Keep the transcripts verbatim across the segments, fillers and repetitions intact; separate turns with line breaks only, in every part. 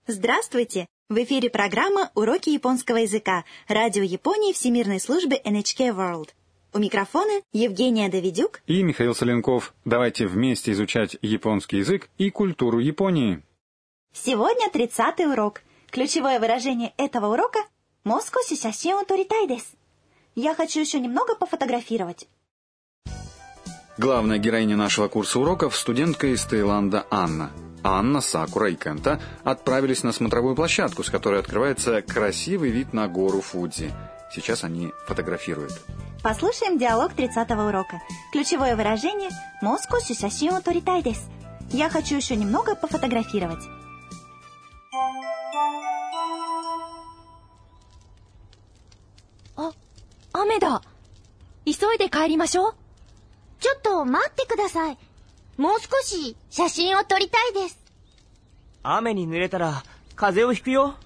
Здравствуйте! В эфире программа «Уроки японского языка» Радио Японии Всемирной службы эн эйч кей World. У микрофона Евгения Давидюк
и Михаил Соленков. Давайте вместе изучать японский язык и культуру Японии.
Сегодня тридцатый урок. Ключевое выражение этого урока – «Москоси шашин о торитай десу». Я хочу еще немного пофотографировать.
Главная героиня нашего курса уроков – студентка из Таиланда Анна. Анна, Сакура и Кента отправились на смотровую площадку, с которой открывается красивый вид на гору Фудзи. Сейчас они фотографируют.
Послушаем диалог тридцатого урока. Ключевое выражение «Москоси шашин о торитай десу». Я хочу еще немного пофотографировать.
А, 雨だ。急いで帰りましょう。
ちょっと待ってください。もう少し写真を撮りたいです。
雨に濡れたら風邪をひくよ。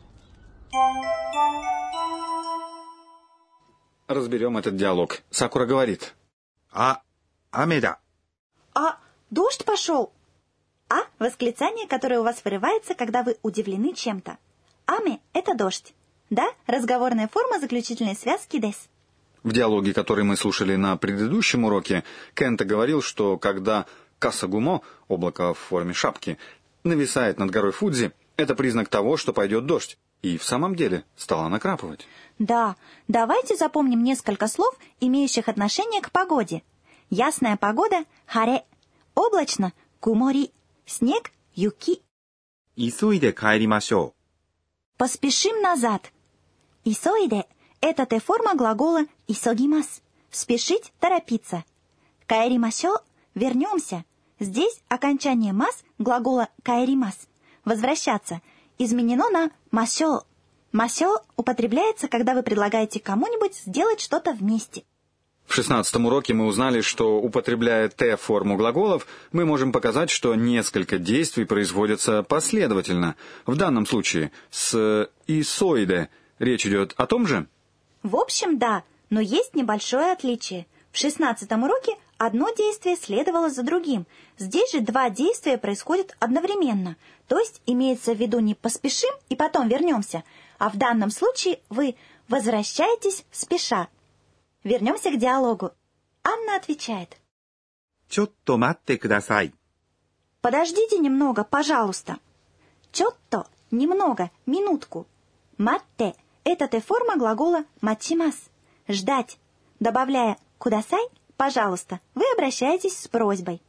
Разберем этот диалог. Сакура говорит.
А, 雨だ.
А, дождь пошел. А – восклицание, которое у вас вырывается, когда вы удивлены чем-то. Аме – это дождь. Да, разговорная форма заключительной связки дес.
В диалоге, который мы слушали на предыдущем уроке, Кента говорил, что когда касагумо, облако в форме шапки, нависает над горой Фудзи, это признак того, что пойдет дождь. И в самом деле стало накрапывать.
Да, давайте запомним несколько слов, имеющих отношение к погоде. Ясная погода – харе, облачно – кумори, снег – юки.
急いで帰りましょう.
Поспешим назад. Исоиде – это Т-форма глагола исогимас, спешить, торопиться. Каэримашо – вернемся. Здесь окончание мас глагола каэримас, возвращаться, изменено на масё. Масё употребляется, когда вы предлагаете кому-нибудь сделать что-то вместе.
В шестнадцатом уроке мы узнали, что, употребляя Т-форму глаголов, мы можем показать, что несколько действий производятся последовательно. В данном случае с «исоиде» речь идет о том же?
В общем, да, но есть небольшое отличие. В шестнадцатом уроке одно действие следовало за другим. Здесь же два действия происходят одновременно. То есть имеется в виду не «поспешим» и потом вернемся, а в данном случае вы возвращаетесь спеша. Вернемся к диалогу. Анна отвечает.
ちょっと待ってください.
Подождите немного, пожалуйста. Чотто – немного, минутку. Матте – это Т-форма глагола мачимас – ждать. Добавляя кудасай – пожалуйста, вы обращаетесь с просьбой.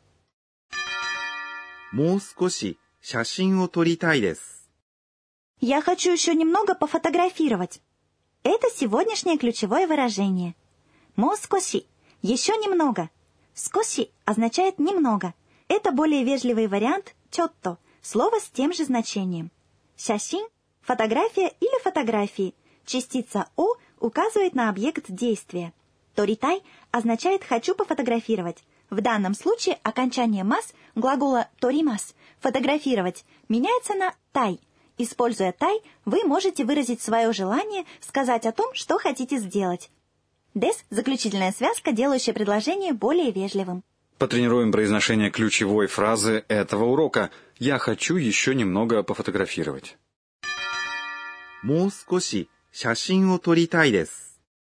もう少し写真を撮りたいです.
Я хочу еще немного пофотографировать. Это сегодняшнее ключевое выражение. Москоши – еще немного. Скоши означает немного. Это более вежливый вариант чотто, слово с тем же значением. Шашин – фотография или фотографии. Частица «о» указывает на объект действия. Торитай означает «хочу пофотографировать». В данном случае окончание «мас» глагола «торимас» – «фотографировать» меняется на «тай». Используя «тай», вы можете выразить свое желание сказать о том, что хотите сделать. Дес – заключительная связка, делающая предложение более вежливым.
Потренируем произношение ключевой фразы этого урока. «Я хочу еще немного пофотографировать».
もう少し写真を撮りたいです.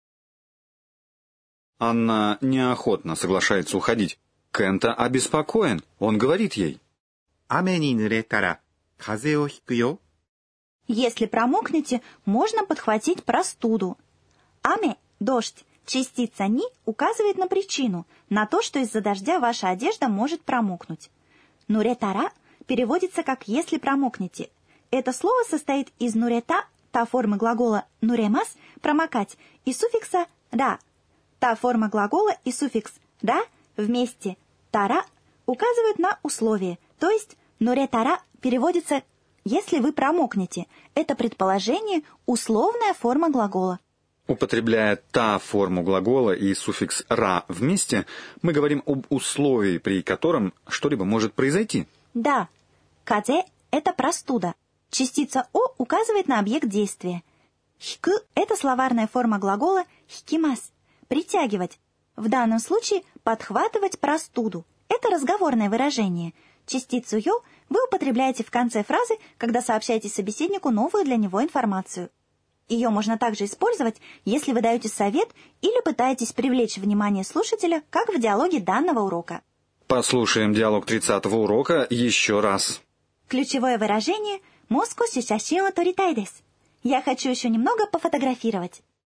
Анна неохотно соглашается уходить. Кента обеспокоен. Он говорит ей.
雨に濡れたら風邪をひくよ.
Если промокнете, можно подхватить простуду. Аме – дождь. Частица «ни» указывает на причину, на то, что из-за дождя ваша одежда может промокнуть. «Нуретара» переводится как «если промокнете». Это слово состоит из «нурета», та форма глагола «нуремас» – «промокать», и суффикса «ра». Та форма глагола и суффикс «ра» вместе «тара» указывают на условие, то есть «нуретара» переводится «если вы промокнете». Это предположение – условная форма глагола.
Употребляя «та» форму глагола и суффикс «ра» вместе, мы говорим об условии, при котором что-либо может произойти.
Да, кадзе – это простуда. Частица «о» указывает на объект действия. Хику – это словарная форма глагола «хикимас» – притягивать. В данном случае подхватывать простуду. Это разговорное выражение. Частицу «ё» вы употребляете в конце фразы, когда сообщаете собеседнику новую для него информацию. Ее можно также использовать, если вы даете совет или пытаетесь привлечь внимание слушателя, как в диалоге данного урока.
Послушаем диалог тридцатого урока еще раз.
Ключевое выражение «Москоси шашин о торитай десу». Я хочу еще немного пофотографировать.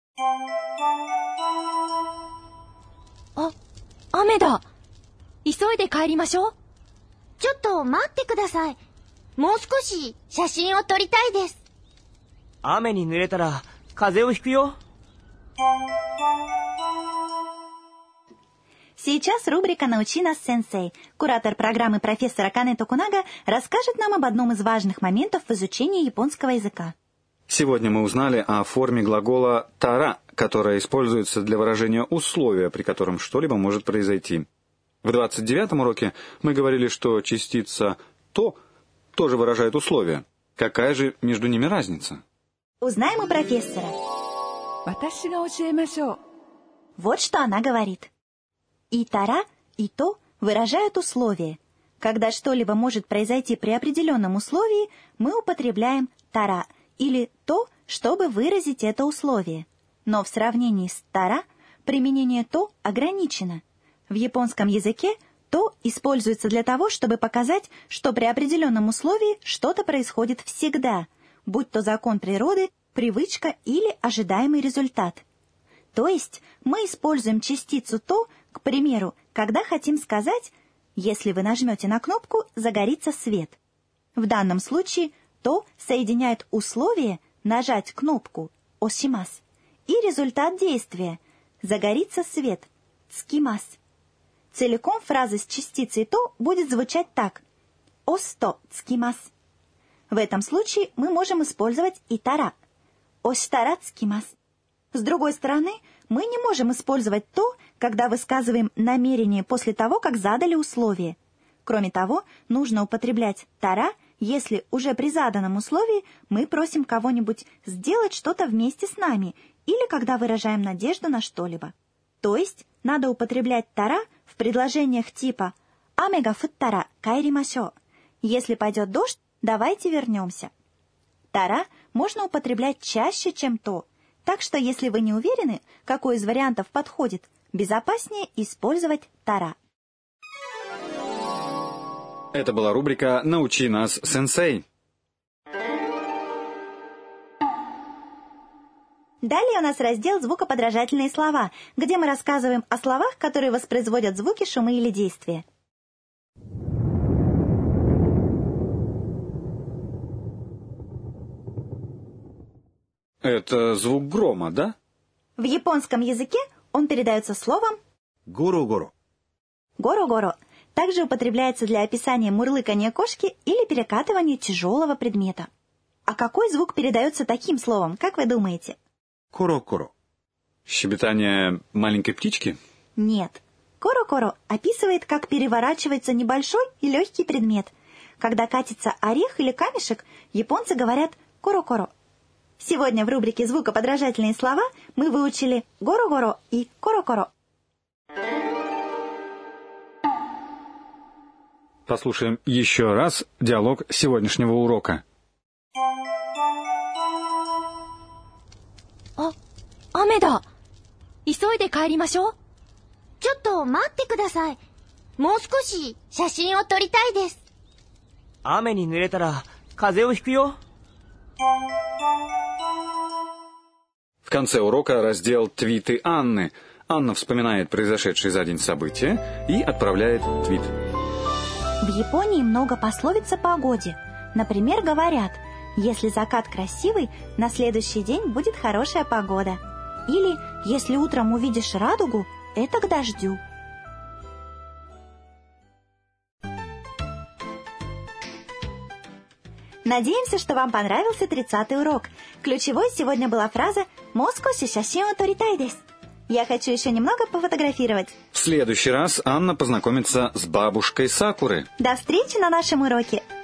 А, 雨だ。急いで帰りましょう。
ちょっと待ってください。もう少し写真を撮りたいです。
雨に濡れたら風邪をひくよ。
Сейчас рубрика «Научи нас, сенсей». Куратор программы профессора Кане Токунага расскажет нам об одном из важных моментов в изучении японского языка.
Сегодня мы узнали о форме глагола «тара», которая используется для выражения условия, при котором что-либо может произойти. В двадцать девятом уроке мы говорили, что частица «то» тоже выражает условие. Какая же между ними разница?
Узнаем у профессора. Вот что она говорит. И «тара», и «то» выражают условие. Когда что-либо может произойти при определенном условии, мы употребляем «тара» или «то», чтобы выразить это условие. Но в сравнении с «тара» применение «то» ограничено. В японском языке «то» используется для того, чтобы показать, что при определенном условии что-то происходит всегда, будь то закон природы, привычка или ожидаемый результат. То есть мы используем частицу «то», к примеру, когда хотим сказать «если вы нажмете на кнопку, загорится свет». В данном случае «то» соединяет условие «нажать кнопку» «осимас» и результат действия «загорится свет» «цкимас». Целиком фраза с частицей «то» будет звучать так «осто цкимас». В этом случае мы можем использовать и «тара» «остара цкимас». С другой стороны, мы не можем использовать «то», когда высказываем намерение после того, как задали условие. Кроме того, нужно употреблять «тара», если уже при заданном условии мы просим кого-нибудь сделать что-то вместе с нами или когда выражаем надежду на что-либо. То есть надо употреблять «тара» в предложениях типа «аме га футтара кайримашо». Если пойдет дождь, давайте вернемся. «Тара» можно употреблять чаще, чем «то». Так что, если вы не уверены, какой из вариантов подходит, безопаснее использовать «тара».
Это была рубрика «Научи нас, сенсей».
Далее у нас раздел «Звукоподражательные слова», где мы рассказываем о словах, которые воспроизводят звуки, шумы или действия.
Это звук грома, да?
В японском языке он передается словом
горо-горо.
«горо-горо». Также употребляется для описания мурлыкания кошки или перекатывания тяжелого предмета. А какой звук передается таким словом, как вы думаете?
Коро-коро.
Щебетание маленькой птички?
Нет. Коро-коро описывает, как переворачивается небольшой и легкий предмет. Когда катится орех или камешек, японцы говорят «коро-коро». Сегодня в рубрике «Звукоподражательные слова» мы выучили «горо-горо» и «коро-коро».
Послушаем еще раз диалог сегодняшнего урока.
А, 雨だ。急いで帰りましょう。
ちょっと待ってください。もう少し写真を撮りたいです。
雨に濡れたら風邪をひくよ。
В конце урока раздел «Твиты Анны». Анна вспоминает произошедшие за день события и отправляет твит.
В Японии много пословиц о погоде. Например, говорят, если закат красивый, на следующий день будет хорошая погода. Или, если утром увидишь радугу, это к дождю. Надеемся, что вам понравился тридцатый урок. Ключевой сегодня была фраза «Москоси шашин о торитай десу». Я хочу еще немного пофотографировать.
В следующий раз Анна познакомится с бабушкой Сакуры.
До встречи на нашем уроке!